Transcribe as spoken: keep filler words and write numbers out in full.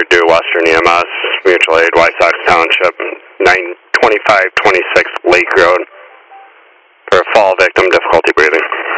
Desert Due Western E M S, Mutual Aid, Wysox Township, nine twenty-five twenty-six Lake Road, for a fall victim, difficulty breathing.